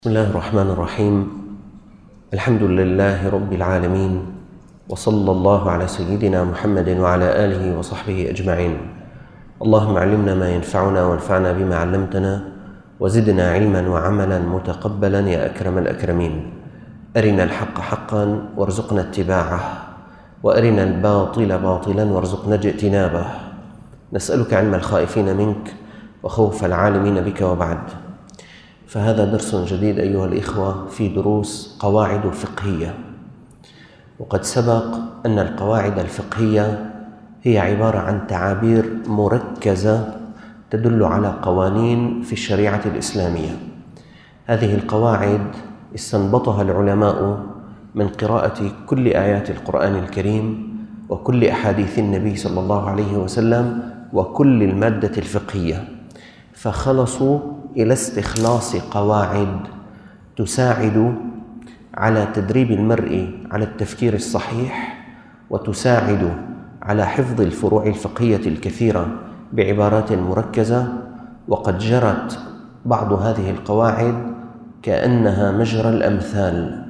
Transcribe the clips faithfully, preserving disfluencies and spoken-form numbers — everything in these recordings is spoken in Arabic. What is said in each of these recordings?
بسم الله الرحمن الرحيم. الحمد لله رب العالمين، وصلى الله على سيدنا محمد وعلى آله وصحبه أجمعين. اللهم علمنا ما ينفعنا وانفعنا بما علمتنا وزدنا علما وعملا متقبلا يا أكرم الأكرمين. أرنا الحق حقا وارزقنا اتباعه، وأرنا الباطل باطلا وارزقنا اجتنابه. نسألك علم الخائفين منك وخوف العالمين بك. وبعد، فهذا درس جديد أيها الإخوة في دروس قواعد فقهية. وقد سبق أن القواعد الفقهية هي عبارة عن تعابير مركزة تدل على قوانين في الشريعة الإسلامية. هذه القواعد استنبطها العلماء من قراءة كل آيات القرآن الكريم وكل أحاديث النبي صلى الله عليه وسلم وكل المادة الفقهية، فخلصوا إلى استخلاص قواعد تساعد على تدريب المرء على التفكير الصحيح، وتساعد على حفظ الفروع الفقهية الكثيرة بعبارات مركزة. وقد جرت بعض هذه القواعد كأنها مجرى الأمثال،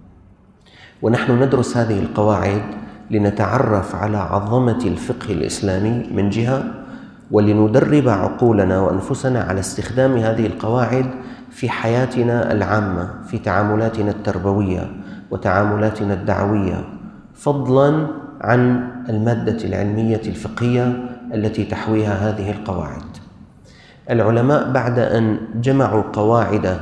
ونحن ندرس هذه القواعد لنتعرف على عظمة الفقه الإسلامي من جهة، ولندرب عقولنا وأنفسنا على استخدام هذه القواعد في حياتنا العامة، في تعاملاتنا التربوية وتعاملاتنا الدعوية، فضلا عن المادة العلمية الفقهية التي تحويها هذه القواعد. العلماء بعد أن جمعوا قواعد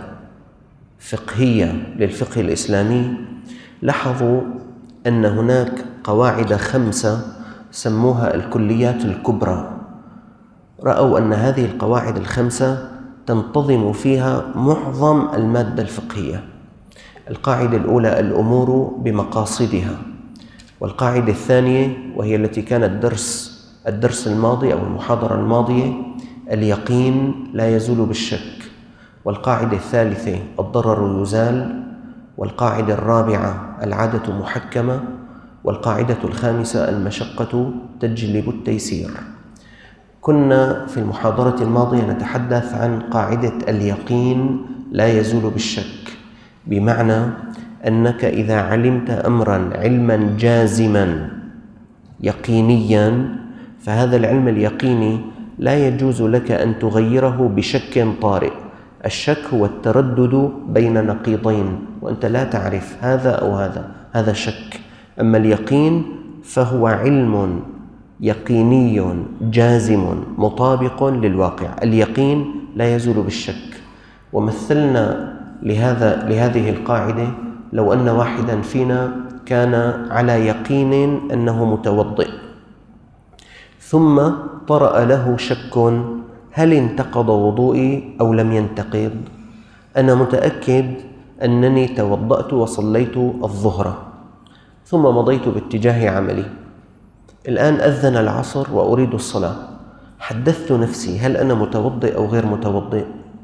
فقهية للفقه الإسلامي لاحظوا أن هناك قواعد خمسة سموها الكليات الكبرى. رأوا أن هذه القواعد الخمسة تنتظم فيها معظم المادة الفقهية. القاعدة الأولى: الأمور بمقاصدها. والقاعدة الثانية، وهي التي كانت الدرس الدرس الماضي أو المحاضرة الماضية: اليقين لا يزول بالشك. والقاعدة الثالثة: الضرر يزال. والقاعدة الرابعة: العادة محكمة. والقاعدة الخامسة: المشقة تجلب التيسير. كنا في المحاضرة الماضية نتحدث عن قاعدة اليقين لا يزول بالشك، بمعنى أنك إذا علمت أمرا علما جازما يقينيا، فهذا العلم اليقيني لا يجوز لك أن تغيره بشك طارئ. الشك هو التردد بين نقيضين وأنت لا تعرف هذا أو هذا، هذا شك. أما اليقين فهو علم يقيني جازم مطابق للواقع. اليقين لا يزول بالشك. ومثلنا لهذا لهذه القاعدة لو أن واحدا فينا كان على يقين أنه متوضئ، ثم طرأ له شك: هل انتقض وضوئي أو لم ينتقض؟ أنا متأكد أنني توضأت وصليت الظهر، ثم مضيت باتجاه عملي. الآن أذن العصر وأريد الصلاة. حدثت نفسي: هل أنا متوضئ أو غير متوضئ؟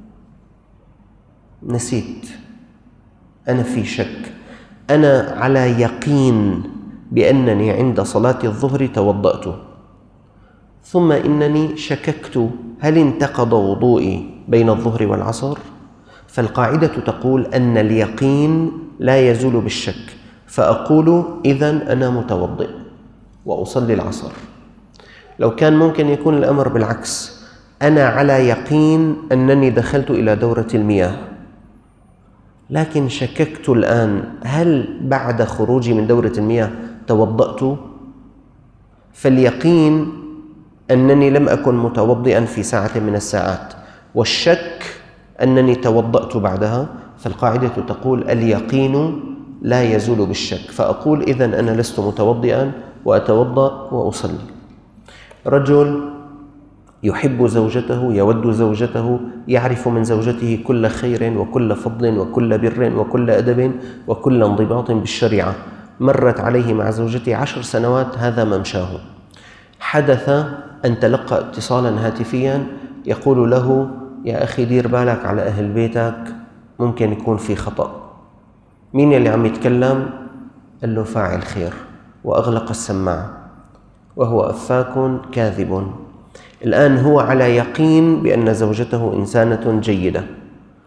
نسيت، أنا في شك. أنا على يقين بأنني عند صلاة الظهر توضأت، ثم إنني شككت: هل انتقض وضوئي بين الظهر والعصر؟ فالقاعدة تقول أن اليقين لا يزول بالشك، فأقول إذن أنا متوضئ وأصلي العصر. لو كان ممكن يكون الأمر بالعكس: أنا على يقين أنني دخلت إلى دورة المياه، لكن شككت الآن هل بعد خروجي من دورة المياه توضأت؟ فاليقين أنني لم أكن متوضئا في ساعة من الساعات، والشك أنني توضأت بعدها. فالقاعدة تقول اليقين لا يزول بالشك، فأقول إذن أنا لست متوضئا وأتوضأ وأصلي. رجل يحب زوجته، يود زوجته، يعرف من زوجته كل خير وكل فضل وكل بر وكل أدب وكل انضباط بالشريعة، مرت عليه مع زوجته عشر سنوات هذا ممشاه. حدث أن تلقى اتصالا هاتفيا يقول له: يا أخي دير بالك على أهل بيتك، ممكن يكون في خطأ. مين اللي عم يتكلم؟ قال له: فاعل خير، وأغلق السماعة، وهو أفاك كاذب. الآن هو على يقين بأن زوجته إنسانة جيدة،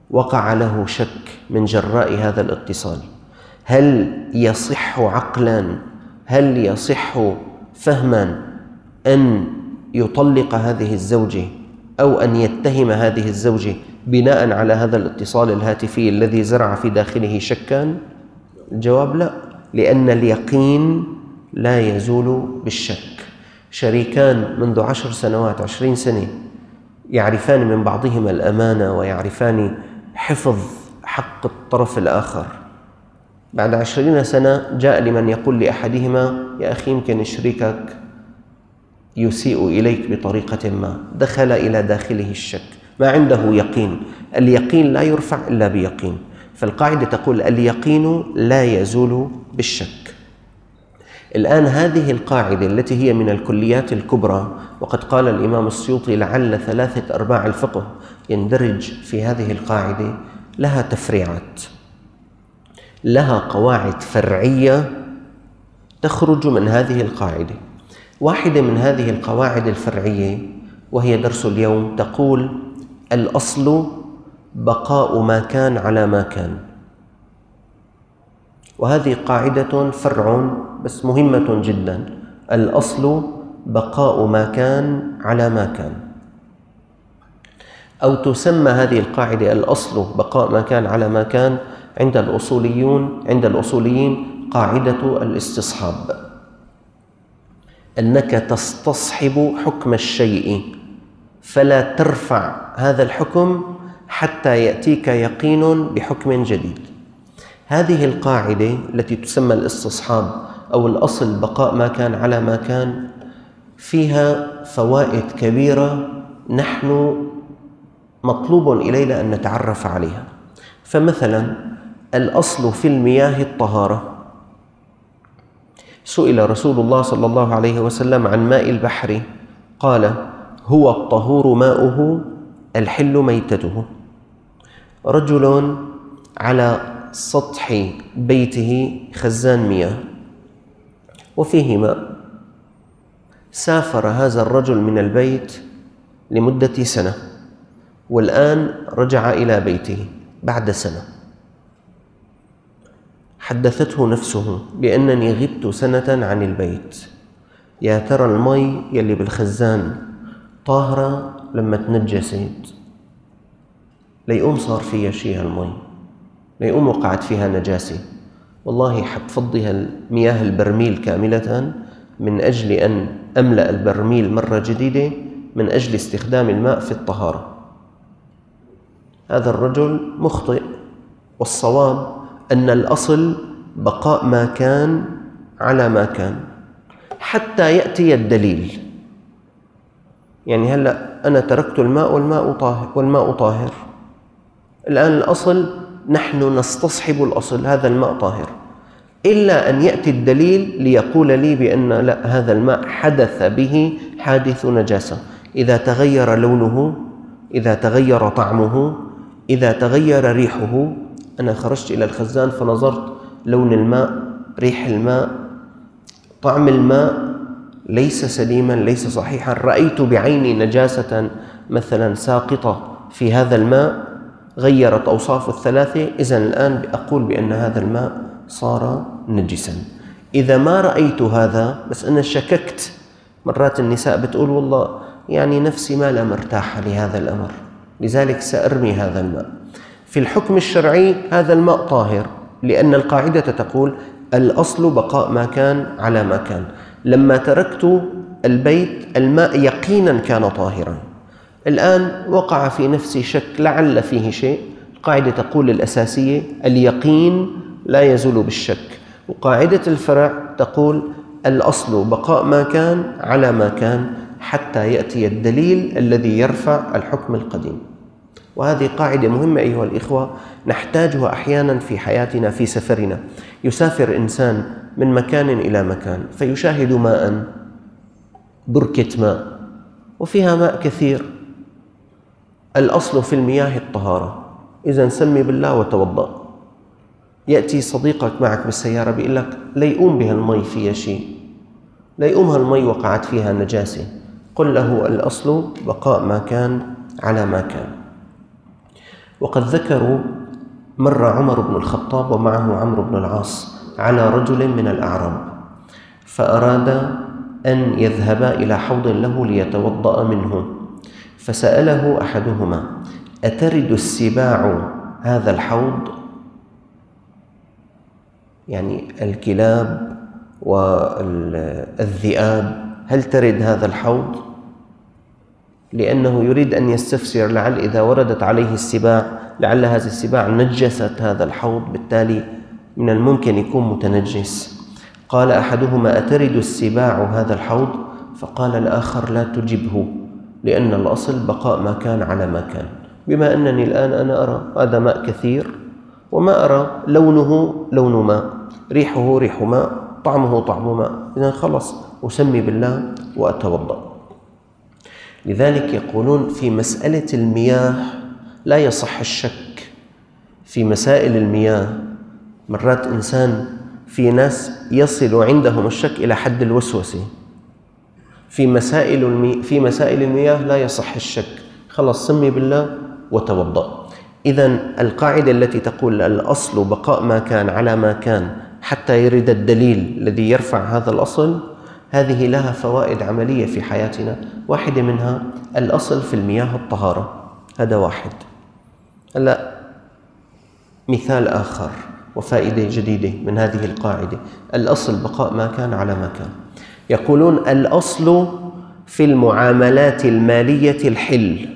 وقع له شك من جراء هذا الاتصال، هل يصح عقلا، هل يصح فهما أن يطلق هذه الزوجة أو أن يتهم هذه الزوجة بناء على هذا الاتصال الهاتفي الذي زرع في داخله شكا؟ الجواب لا، لأن اليقين لا يزول بالشك. شريكان منذ عشر سنوات عشرين سنة يعرفان من بعضهما الأمانة ويعرفان حفظ حق الطرف الآخر، بعد عشرين سنة جاء لمن يقول لأحدهما يا أخي يمكن شريكك يسيء إليك بطريقة ما، دخل إلى داخله الشك، ما عنده يقين. اليقين لا يرفع إلا بيقين، فالقاعدة تقول اليقين لا يزول بالشك. الآن هذه القاعدة التي هي من الكليات الكبرى، وقد قال الإمام السيوطي لعل ثلاثة أرباع الفقه يندرج في هذه القاعدة، لها تفريعات، لها قواعد فرعية تخرج من هذه القاعدة. واحدة من هذه القواعد الفرعية وهي درس اليوم تقول الأصل بقاء ما كان على ما كان، وهذه قاعدة فرع بس مهمة جدا. الأصل بقاء ما كان على ما كان، أو تسمى هذه القاعدة الأصل بقاء ما كان على ما كان عند الأصوليون عند الأصوليين قاعدة الاستصحاب، أنك تستصحب حكم الشيء فلا ترفع هذا الحكم حتى يأتيك يقين بحكم جديد. هذه القاعدة التي تسمى الاستصحاب أو الأصل بقاء ما كان على ما كان فيها فوائد كبيرة نحن مطلوب إلينا أن نتعرف عليها. فمثلا الأصل في المياه الطهارة. سئل رسول الله صلى الله عليه وسلم عن ماء البحر قال هو الطهور ماؤه الحل ميتته. رجل على سطح بيته خزان مياه وفيه ماء، سافر هذا الرجل من البيت لمدة سنة والآن رجع إلى بيته بعد سنة، حدثته نفسه بأنني غبت سنة عن البيت، يا ترى المي يلي بالخزان طاهرة لما تنجست؟ ليقوم صار فيها شيء هالمي، ليقوم وقعت فيها نجاسة، والله حتفضي المياه البرميل كاملة من أجل أن أملأ البرميل مرة جديدة من أجل استخدام الماء في الطهارة. هذا الرجل مخطئ، والصواب أن الأصل بقاء ما كان على ما كان حتى يأتي الدليل. يعني هلأ أنا تركت الماء والماء طاهر والماء طاهر، الآن الأصل نحن نستصحب الأصل هذا الماء طاهر، إلا أن يأتي الدليل ليقول لي بأن لا، هذا الماء حدث به حادث نجاسة، إذا تغير لونه، إذا تغير طعمه، إذا تغير ريحه. أنا خرجت إلى الخزان فنظرت لون الماء، ريح الماء، طعم الماء ليس سليما، ليس صحيحا، رأيت بعيني نجاسة مثلا ساقطة في هذا الماء غيرت أوصافه الثلاثة، إذن الآن أقول بأن هذا الماء صار نجسا. إذا ما رأيت هذا بس أنا شككت، مرات النساء بتقول والله يعني نفسي ما لا مرتاحة لهذا الأمر لذلك سأرمي هذا الماء. في الحكم الشرعي هذا الماء طاهر، لأن القاعدة تقول الأصل بقاء ما كان على ما كان. لما تركت البيت الماء يقينا كان طاهرا، الآن وقع في نفسي شك لعل فيه شيء، القاعدة تقول الأساسية اليقين لا يزول بالشك، وقاعدة الفرع تقول الأصل بقاء ما كان على ما كان حتى يأتي الدليل الذي يرفع الحكم القديم. وهذه قاعدة مهمة أيها الإخوة نحتاجها أحيانا في حياتنا، في سفرنا. يسافر إنسان من مكان إلى مكان فيشاهد ماء، بركة ماء وفيها ماء كثير، الأصل في المياه الطهارة، إذا سمي بالله وتوضأ. يأتي صديقك معك بالسيارة بيقول لك ليقوم بها المي فيها شيء، ليقوم هالمي وقعت فيها نجاسة، قل له الأصل بقاء ما كان على ما كان. وقد ذكروا مر عمر بن الخطاب ومعه عمرو بن العاص على رجل من الأعراب، فأراد أن يذهبا إلى حوض له ليتوضأ منه، فسأله أحدهما: أترد السباع هذا الحوض؟ يعني الكلاب والذئاب هل ترد هذا الحوض؟ لأنه يريد أن يستفسر لعل إذا وردت عليه السباع لعل هذه السباع نجست هذا الحوض، بالتالي من الممكن يكون متنجس. قال أحدهما: أترد السباع هذا الحوض؟ فقال الآخر: لا تجبه، لأن الأصل بقاء ما كان على ما كان. بما أنني الآن أنا أرى هذا ماء كثير وما أرى لونه لون ماء، ريحه ريح ماء، طعمه طعم ماء، إذن خلص أسمي بالله وأتوضأ. لذلك يقولون في مسألة المياه لا يصح الشك. في مسائل المياه مرات إنسان في ناس يصل عندهم الشك إلى حد الوسوسة. في مسائل المي... في مسائل المياه لا يصح الشك، خلص سمي بالله وتوضأ. إذن القاعدة التي تقول الأصل بقاء ما كان على ما كان حتى يرد الدليل الذي يرفع هذا الأصل، هذه لها فوائد عملية في حياتنا. واحدة منها الأصل في المياه الطهارة، هذا واحد. هلا مثال آخر وفائدة جديدة من هذه القاعدة: الأصل بقاء ما كان على ما كان. يقولون الأصل في المعاملات المالية الحل.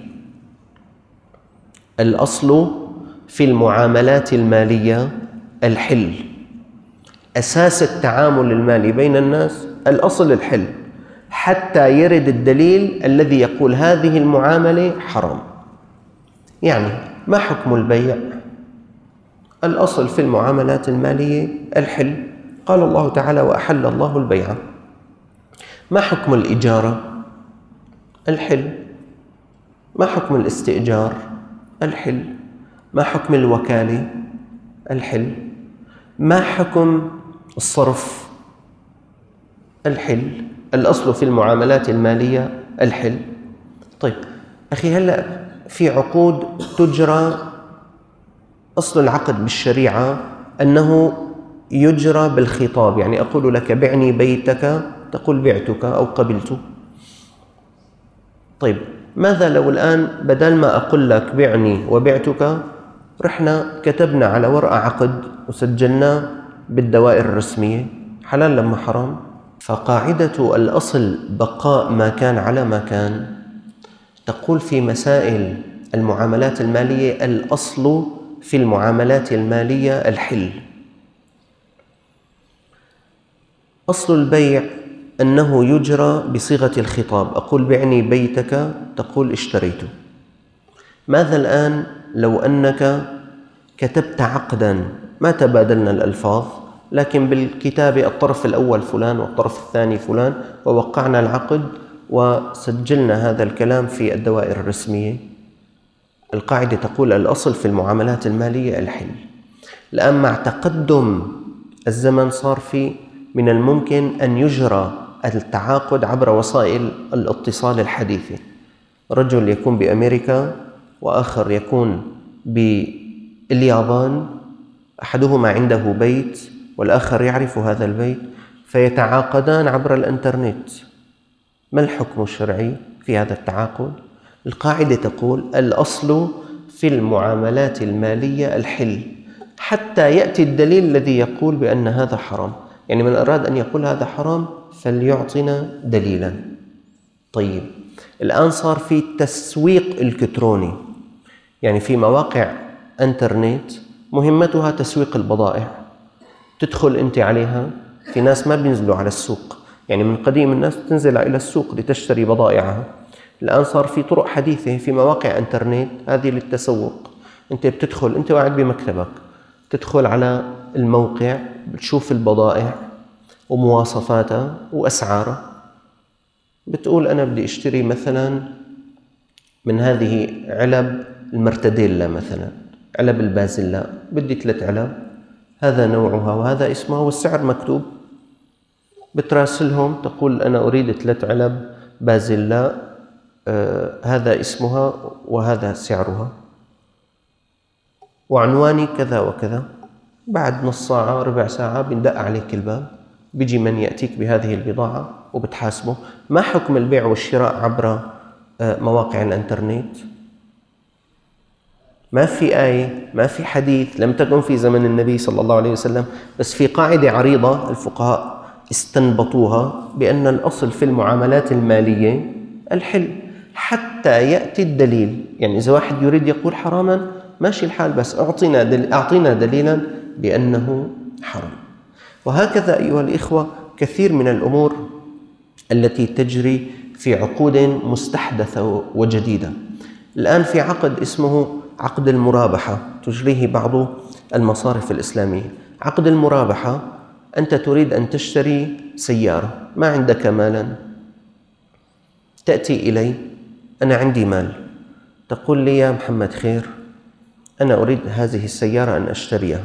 الأصل في المعاملات المالية الحل. أساس التعامل المالي بين الناس الأصل الحل، حتى يرد الدليل الذي يقول هذه المعاملة حرام. يعني ما حكم البيع؟ الأصل في المعاملات المالية الحل، قال الله تعالى: وأحل الله البيع. ما حكم الإجارة؟ الحل. ما حكم الاستئجار؟ الحل. ما حكم الوكالة؟ الحل. ما حكم الصرف؟ الحل. الأصل في المعاملات المالية الحل. طيب أخي، هلأ في عقود تجرى، أصل العقد بالشريعة أنه يجرى بالخطاب، يعني أقول لك بعني بيتك تقول بعتك أو قبلت. طيب ماذا لو الآن بدل ما أقول لك بعني وبعتك رحنا كتبنا على ورقة عقد وسجلناه بالدوائر الرسمية؟ حلال لما حرام؟ فقاعدة الأصل بقاء ما كان على ما كان تقول في مسائل المعاملات المالية الأصل في المعاملات المالية الحل. أصل البيع أنه يجرى بصيغة الخطاب، أقول بعني بيتك تقول اشتريته. ماذا الآن لو أنك كتبت عقداً ما تبادلنا الألفاظ، لكن بالكتابة الطرف الأول فلان والطرف الثاني فلان، ووقعنا العقد وسجلنا هذا الكلام في الدوائر الرسمية؟ القاعدة تقول الأصل في المعاملات المالية الحل. الآن مع تقدم الزمن صار في من الممكن أن يجرى التعاقد عبر وسائل الاتصال الحديثة. رجل يكون بأمريكا وآخر يكون باليابان، أحدهما عنده بيت والآخر يعرف هذا البيت، فيتعاقدان عبر الإنترنت. ما الحكم الشرعي في هذا التعاقد؟ القاعدة تقول الأصل في المعاملات المالية الحل، حتى يأتي الدليل الذي يقول بأن هذا حرام. يعني من أراد أن يقول هذا حرام فليعطينا دليلا. طيب الآن صار في تسويق إلكتروني، يعني في مواقع إنترنت مهمتها تسويق البضائع. تدخل أنت عليها، في ناس ما بينزلوا على السوق، يعني من قديم الناس تنزل إلى السوق لتشتري بضائعها. الآن صار في طرق حديثة في مواقع إنترنت هذه للتسوق. أنت بتدخل، أنت قاعد بمكتبك، تدخل على الموقع بتشوف البضائع ومواصفاتها وأسعارها، بتقول أنا بدي أشتري مثلا من هذه علب المرتديلا، مثلا علب البازيلا، بدي ثلاث علب، هذا نوعها وهذا اسمها والسعر مكتوب. بتراسلهم تقول أنا أريد ثلاث علب بازيلا، آه هذا اسمها وهذا سعرها. وعنواني كذا وكذا، بعد نص ساعة ربع ساعة بندق عليك الباب، بيجي من يأتيك بهذه البضاعة وبتحاسبه. ما حكم البيع والشراء عبر مواقع الانترنت؟ ما في آية، ما في حديث، لم تكن في زمن النبي صلى الله عليه وسلم، بس في قاعدة عريضة الفقهاء استنبطوها بأن الأصل في المعاملات المالية الحل حتى يأتي الدليل. يعني إذا واحد يريد يقول حراما ماشي الحال، بس أعطينا دل... أعطينا دليلا بأنه حرام. وهكذا أيها الإخوة كثير من الأمور التي تجري في عقود مستحدثة وجديدة. الآن في عقد اسمه عقد المرابحة تجريه بعض المصارف الإسلامية. عقد المرابحة أنت تريد أن تشتري سيارة، ما عندك مالا، تأتي إلي، أنا عندي مال، تقول لي يا محمد خير أنا أريد هذه السيارة أن أشتريها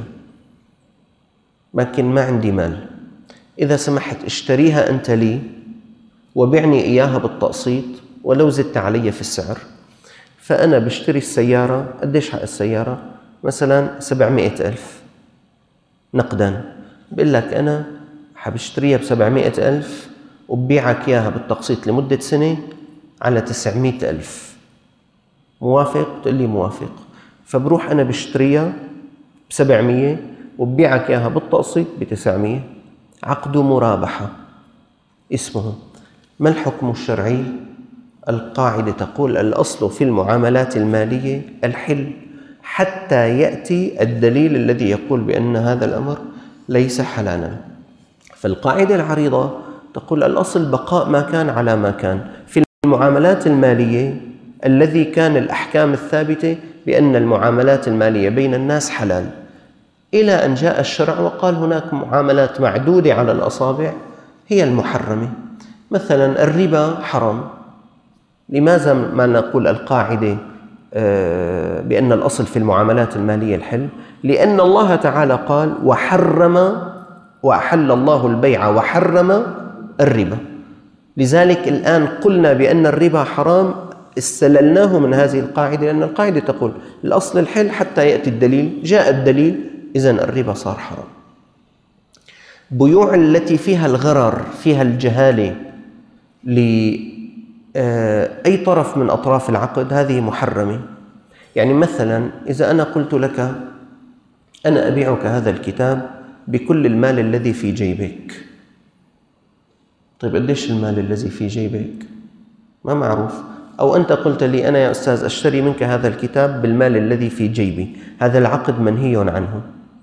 لكن ما عندي مال، إذا سمحت اشتريها أنت لي وبعني إياها بالتقسيط ولو زدت علي في السعر. فأنا بشتري السيارة، قديش حق السيارة؟ مثلا سبعمائة ألف نقدا، بقول لك أنا حبشتريها بسبعمائة ألف وببيعك إياها بالتقسيط لمدة سنة على تسعمائة ألف، موافق؟ تقول لي موافق. فبروح أنا بشتريها بسبعمية وببيعك إياها بالتقسيط بتسعمية، عقد مرابحة اسمه. ما الحكم الشرعي؟ القاعدة تقول الأصل في المعاملات المالية الحل حتى يأتي الدليل الذي يقول بأن هذا الأمر ليس حلالا. فالقاعدة العريضة تقول الأصل بقاء ما كان على ما كان. في المعاملات المالية الذي كان الأحكام الثابتة بأن المعاملات المالية بين الناس حلال، إلى أن جاء الشرع وقال هناك معاملات معدودة على الأصابع هي المحرمة. مثلا الربا حرام. لماذا ما نقول القاعدة بأن الأصل في المعاملات المالية الحل؟ لأن الله تعالى قال وحرم وأحل الله البيع وحرم الربا. لذلك الآن قلنا بأن الربا حرام، استللناه من هذه القاعدة، لأن القاعدة تقول الأصل الحل حتى يأتي الدليل، جاء الدليل إذن الربا صار حرام. بيوع التي فيها الغرر، فيها الجهالة لأي طرف من أطراف العقد، هذه محرمة. يعني مثلا إذا أنا قلت لك أنا أبيعك هذا الكتاب بكل المال الذي في جيبك. طيب قديش المال الذي في جيبك؟ ما معروف. أو أنت قلت لي أنا يا أستاذ أشتري منك هذا الكتاب بالمال الذي في جيبي، هذا العقد منهي عنه،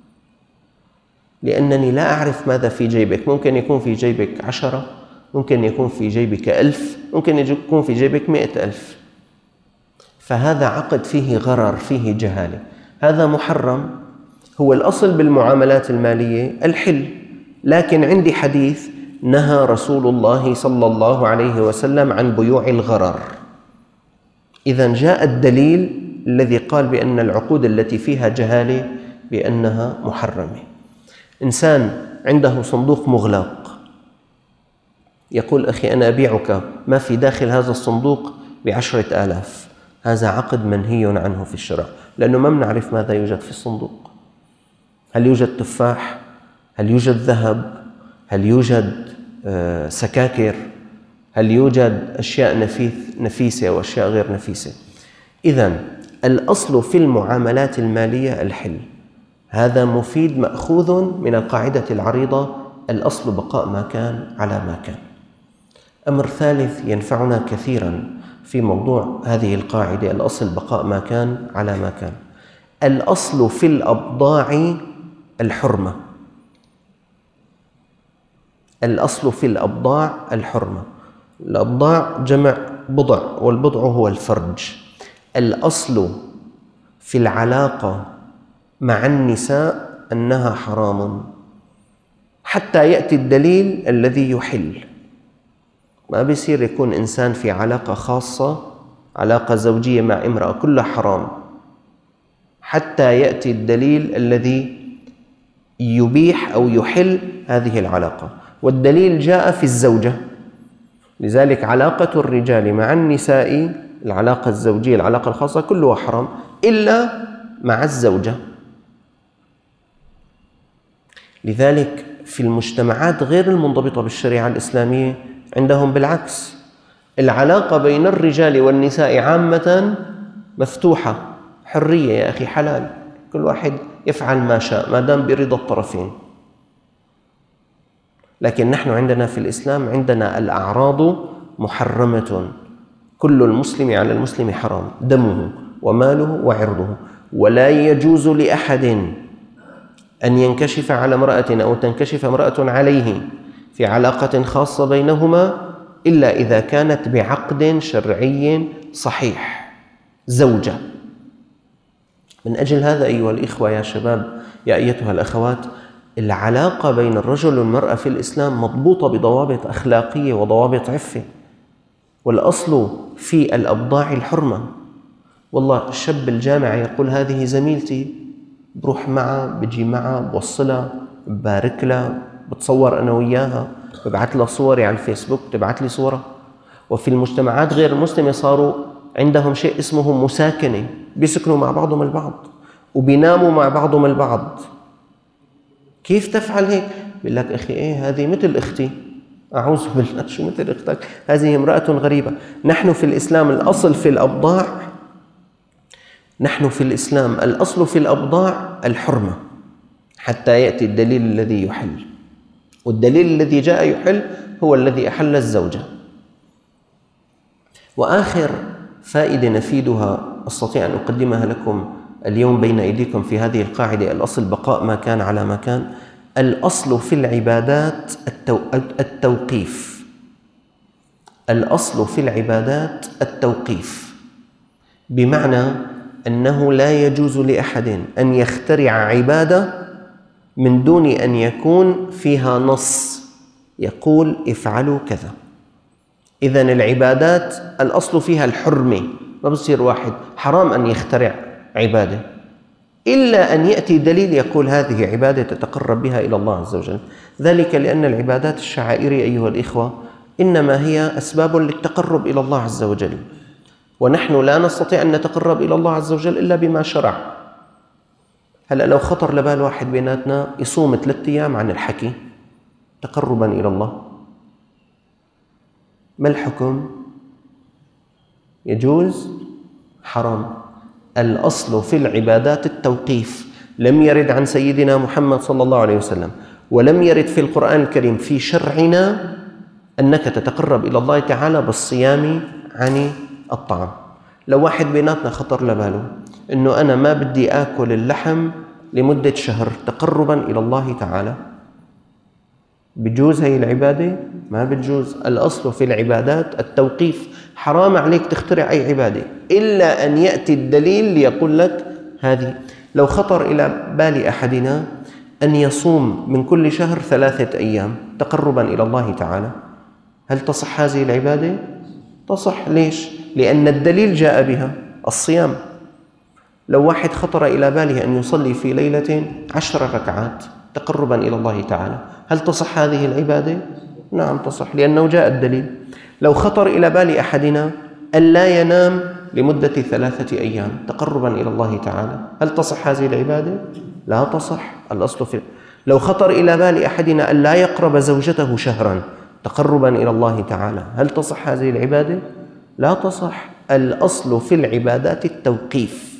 لأنني لا أعرف ماذا في جيبك. ممكن يكون في جيبك عشرة، ممكن يكون في جيبك ألف، ممكن يكون في جيبك مئة ألف. فهذا عقد فيه غرر، فيه جهالة، هذا محرم. هو الأصل بالمعاملات المالية الحل، لكن عندي حديث نهى رسول الله صلى الله عليه وسلم عن بيوع الغرر. إذن جاء الدليل الذي قال بأن العقود التي فيها جهالة بأنها محرمة. إنسان عنده صندوق مغلق يقول أخي أنا أبيعك ما في داخل هذا الصندوق بعشرة آلاف، هذا عقد منهي عنه في الشرع، لأنه ما بنعرف ماذا يوجد في الصندوق. هل يوجد تفاح؟ هل يوجد ذهب؟ هل يوجد سكاكر؟ هل يوجد أشياء نفيس نفيسة أو أشياء غير نفيسة؟ إذن الأصل في المعاملات المالية الحل، هذا مفيد مأخوذ من القاعدة العريضة الأصل بقاء ما كان على ما كان. أمر ثالث ينفعنا كثيرا في موضوع هذه القاعدة الأصل بقاء ما كان على ما كان. الأصل في الأبضاع الحرمة. الأصل في الأبضاع الحرمة. الأبضاع جمع بضع، والبضع هو الفرج. الأصل في العلاقة مع النساء أنها حرام حتى يأتي الدليل الذي يحل. ما بيصير يكون إنسان في علاقة خاصة، علاقة زوجية مع امرأة، كلها حرام حتى يأتي الدليل الذي يبيح أو يحل هذه العلاقة. والدليل جاء في الزوجة. لذلك علاقة الرجال مع النساء، العلاقة الزوجية، العلاقة الخاصة، كلها حرام إلا مع الزوجة. لذلك في المجتمعات غير المنضبطة بالشريعة الإسلامية عندهم بالعكس، العلاقة بين الرجال والنساء عامة مفتوحة، حرية يا أخي، حلال، كل واحد يفعل ما شاء ما دام برضا الطرفين. لكن نحن عندنا في الإسلام عندنا الأعراض محرمة، كل المسلم على المسلم حرام، دمه وماله وعرضه، ولا يجوز لأحد أن ينكشف على امرأة أو تنكشف امرأة عليه في علاقة خاصة بينهما إلا إذا كانت بعقد شرعي صحيح، زوجة. من أجل هذا أيها الإخوة يا شباب يا أيتها الأخوات، العلاقة بين الرجل والمرأة في الإسلام مضبوطة بضوابط أخلاقية وضوابط عفة، والأصل في الأبضاع الحرمة. والله الشاب الجامعة يقول هذه زميلتي، بروح معها، بجي معها، بوصلها، ببارك لها، بتصور أنا وياها، ببعث لها صوري على الفيسبوك، تبعث لي صورة. وفي المجتمعات غير المسلمة صاروا عندهم شيء اسمه مساكنة، بيسكنوا مع بعضهم البعض وبيناموا مع بعضهم البعض. كيف تفعل هيك؟ بيقول لك أخي إيه هذه مثل أختي. أعوذ بالله، شو مثل أختك؟ هذه امرأة غريبة. نحن في الإسلام الأصل في الأبضاع، نحن في الإسلام الأصل في الأبضاع الحرمة حتى يأتي الدليل الذي يحل، والدليل الذي جاء يحل هو الذي أحل الزوجة. وآخر فائدة نفيدها أستطيع أن أقدمها لكم اليوم بين أيديكم في هذه القاعدة، الأصل بقاء ما كان على ما كان. الأصل في العبادات التو... التوقيف. الأصل في العبادات التوقيف، بمعنى أنه لا يجوز لأحد أن يخترع عبادة من دون أن يكون فيها نص يقول افعلوا كذا. إذن العبادات الأصل فيها الحرمة، ما بصير واحد حرام أن يخترع عبادة إلا أن يأتي دليل يقول هذه عبادة تتقرب بها إلى الله عز وجل. ذلك لأن العبادات الشعائرية أيها الإخوة إنما هي أسباب للتقرب إلى الله عز وجل، ونحن لا نستطيع أن نتقرب إلى الله عز وجل إلا بما شرع. هلأ لو خطر لبال واحد بيناتنا يصوم ثلاثة أيام عن الحكي تقربا إلى الله، ما الحكم؟ يجوز؟ حرام. الأصل في العبادات التوقيف، لم يرد عن سيدنا محمد صلى الله عليه وسلم ولم يرد في القرآن الكريم في شرعنا أنك تتقرب إلى الله تعالى بالصيام عن الطعام. لو واحد بيناتنا خطر لباله أنه أنا ما بدي آكل اللحم لمدة شهر تقربا إلى الله تعالى، بجوز هي العبادة؟ ما بتجوز. الأصل في العبادات التوقيف، حرام عليك تخترع أي عبادة إلا أن يأتي الدليل ليقول لك هذه. لو خطر إلى بال أحدنا أن يصوم من كل شهر ثلاثة أيام تقربا إلى الله تعالى، هل تصح هذه العبادة؟ تصح. ليش؟ لأن الدليل جاء بها، الصيام. لو واحد خطر إلى باله أن يصلي في ليلة عشر ركعات تقربا إلى الله تعالى، هل تصح هذه العبادة؟ نعم تصح، لأنه جاء الدليل. لو خطر إلى بال أحدنا أن لا ينام لمدة ثلاثة أيام تقربا إلى الله تعالى، هل تصح هذه العبادة؟ لا تصح. الأصل في. لو خطر إلى بال أحدنا أن لا يقرب زوجته شهرا تقربا إلى الله تعالى، هل تصح هذه العبادة؟ لا تصح. الأصل في العبادات التوقيف،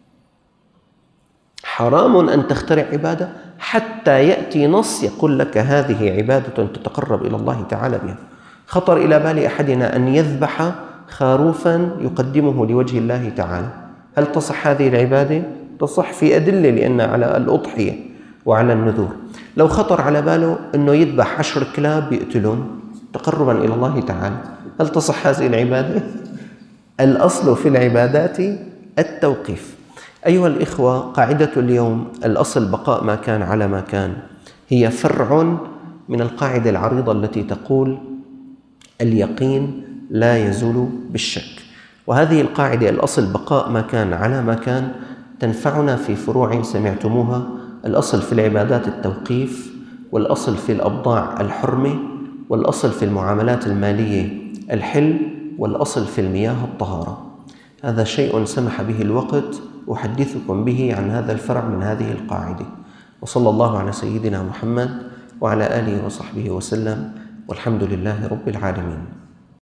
حرام أن تخترع عبادة حتى يأتي نص يقول لك هذه عبادة تتقرب إلى الله تعالى بها. خطر إلى بال أحدنا أن يذبح خروفا يقدمه لوجه الله تعالى، هل تصح هذه العبادة؟ تصح في أدلة، لأن على الأضحية وعلى النذور. لو خطر على باله أنه يذبح عشر كلاب يقتلون تقربا إلى الله تعالى، هل تصح هذه العبادة؟ الأصل في العبادات التوقيف. أيها الإخوة، قاعدة اليوم الأصل بقاء ما كان على ما كان هي فرع من القاعدة العريضة التي تقول اليقين لا يزول بالشك. وهذه القاعدة الأصل بقاء ما كان على ما كان تنفعنا في فروع سمعتموها: الأصل في العبادات التوقيف، والأصل في الأبضاع الحرمة، والأصل في المعاملات المالية الحل، والأصل في المياه الطهارة. هذا شيء سمح به الوقت أحدثكم به عن هذا الفرع من هذه القاعدة، وصلى الله على سيدنا محمد وعلى آله وصحبه وسلم، والحمد لله رب العالمين.